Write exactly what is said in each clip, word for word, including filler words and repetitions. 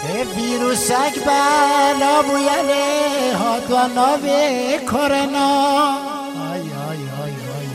ویروسک بلا بویله هاتوا ناوی کرونا آی آی آی آی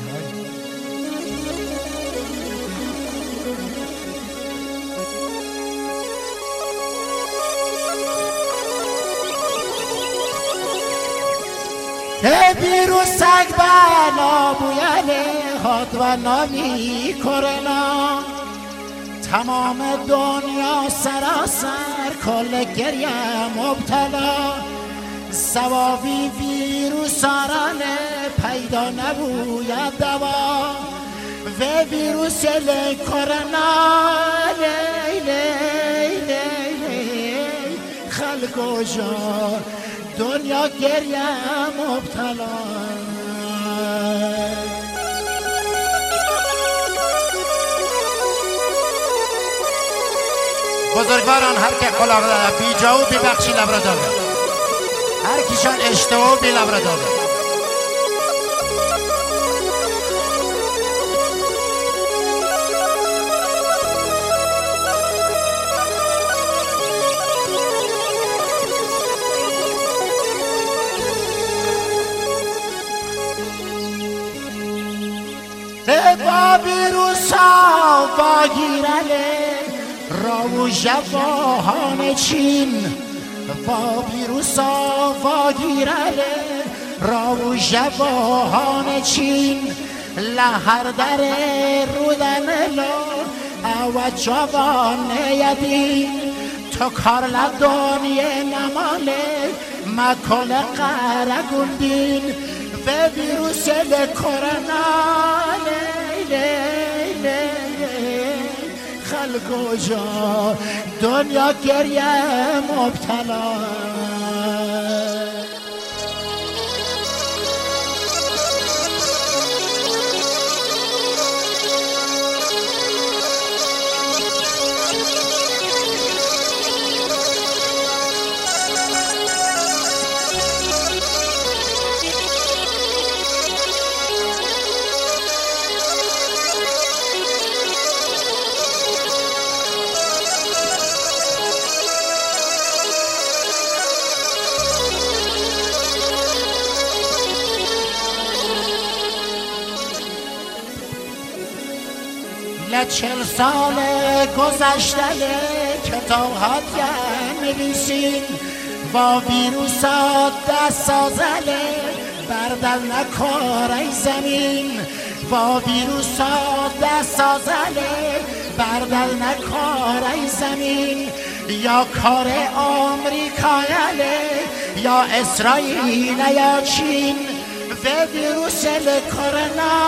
آی ویروسک بلا بویله هاتوا ناوی کرونا تمام دنیا سراسر کل گریه مبتلا سواوی ویروس آرانه پیدا نبوید دوا و ویروس لی کرونا لی لی لی لی خلقو جا دنیا گریه مبتلا بزرگواران هر که خلاق داره بی جا و بی بخشی لبرا داره هر کیشان اشتوا و بی لبرا داره با ویروسا با گیرله راو جواهان چین با ویروسا با گیرله راو جواهان چین لحر در رودن لو او جوان یدین تو کار لدنیه نماله مکل قرگوندین و ویروس لکرونا لی لی لی خلقو جا دنیا گریه مبتلا چل سال گذشته کتاب هات نویسین با ویروسات دست سازله بردل نکاره زمین با ویروسات دست سازله بردل نکاره زمین یا کار آمریکایله یا اسرائیل یا چین و ویروس کرونا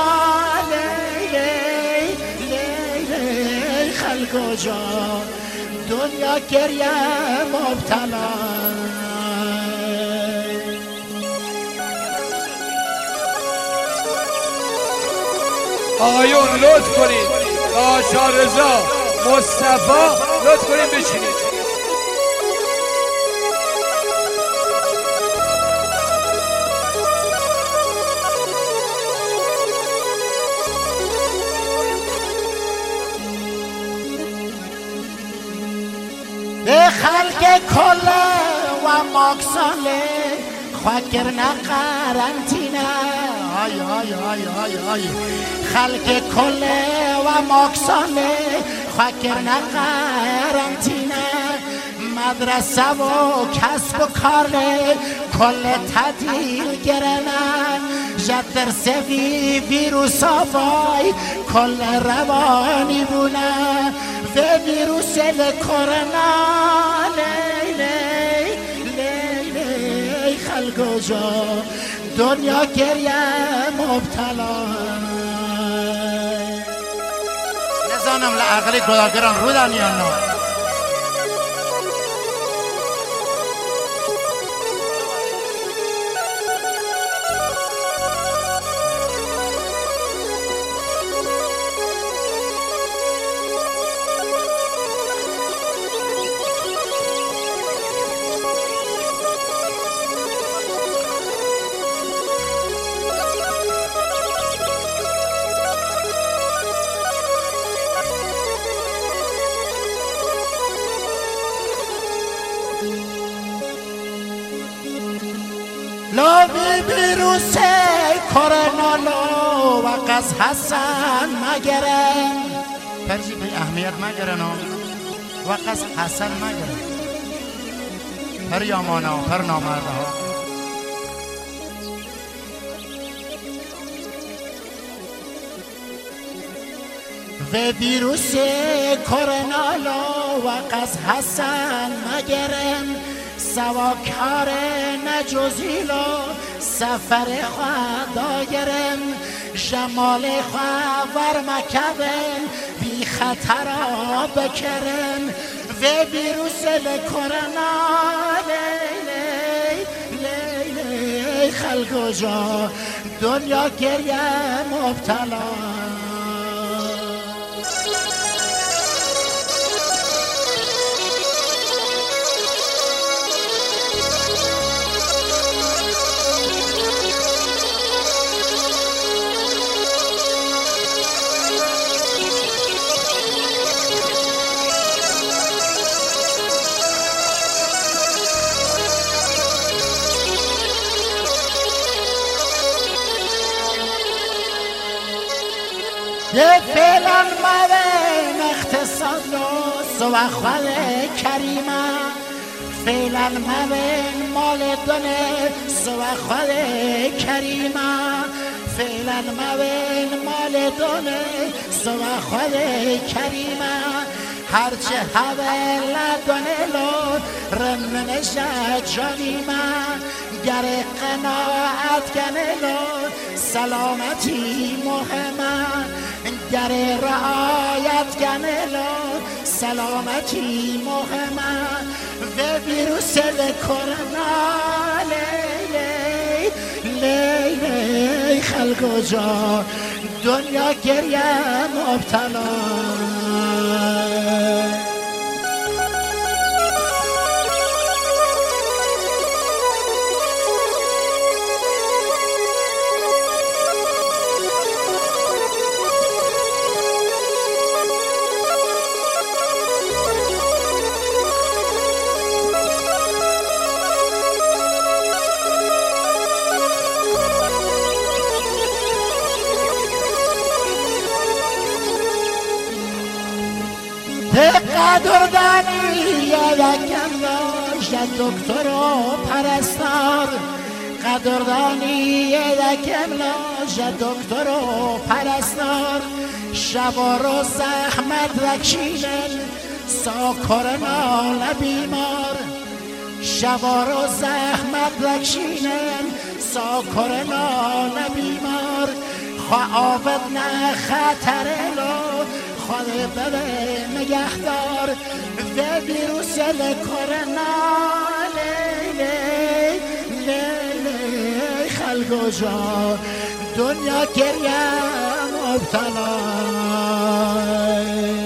خلقو جا دنیا گریه مبتلا آقایون لطف کنید آشا رضا مصطفی لطف کنید بچینید به خلق کله و ماکساله خواکر قرنطینه آی آی آی آی آی خلق کله و ماکساله خواکر قرنطینه مدرسه و کسب و کاره کل تعدیل گرنه جدر سوی ویروس آفای کل روانی بونه و ویروس کرونا لی لی لی لی خلقو جا دنیا گریه مبتلا نزانم لعقلی گداگران رو دنیا نو لاوی ویروس کرونا لو و قز حسن مگرن پرزی به اهمیت مگرن و قز حسن مگرن پر یامانا پر نامرده ها و ویروس کرونا لو و قز حسن مگرن سواکار نجوزیلو سفر خدا گرم جمال خواهر مکبن بی خطر بکرم و ویروس کرونا لیلی لیلی خلق جا دنیا گریه مبتلا یه فعلا موین اقتصاد لو سوخوال کریمه فعلا موین مال دونه سوخوال کریمه فعلا موین مال دونه سوخوال کریمه هرچه حول دونه لو رمنش جانیمه گر قناعت کنه لو سلامتی مهمه گر رعایت کنه لو سلامتی مهمه و ویروس کرونا لیلی لیلی خلق جا دنیا گریه مبتلا قدردانی یکم داشت دکتر و پرستار قدردانی یکم داشت دکتر و پرستار شبا رو زحمت رکشیدن سا کرونا بیمار شبا رو زحمت رکشیدن سا کرونا بیمار خواه آبد نه خطر لو خود بده نگهدار و ویروس کرونا لیلی لیلی خلق جا دنیا گریه مبتلا